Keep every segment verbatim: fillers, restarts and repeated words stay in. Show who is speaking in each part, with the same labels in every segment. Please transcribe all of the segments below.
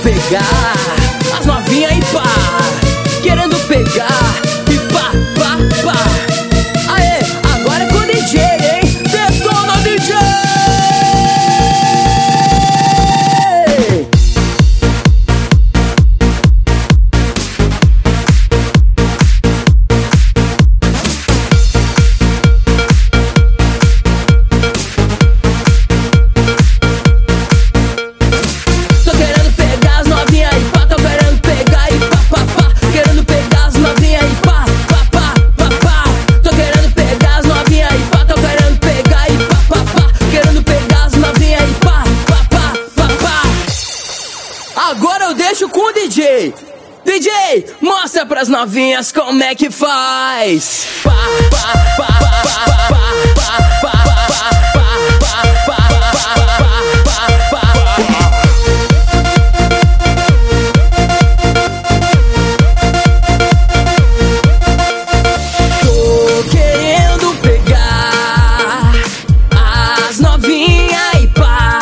Speaker 1: pegar as novinha e pá, querendo pegar e pá, pá, pá. Aê, agora é com o D J, hein? Detona o D J! Agora eu deixo com o D J. D J, mostra pras novinhas como é que faz. Pá, pá, pá, pá, pá, pá, pá, pá, pá, pá, pá, pá. Tô querendo pegar as novinhas e pá.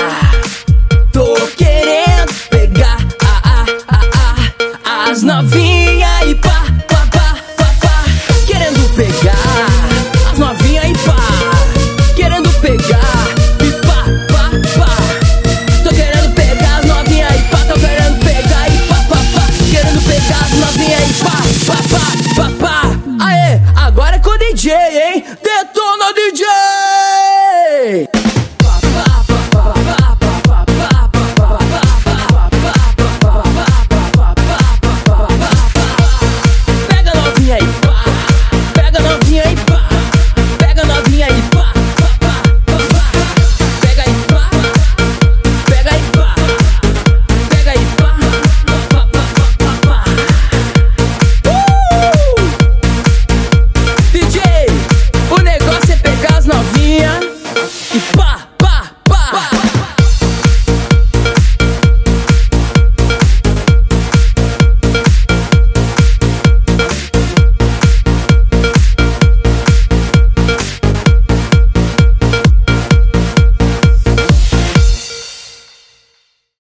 Speaker 1: Tô querendo pegar ah, ah, ah, ah, as novinhas.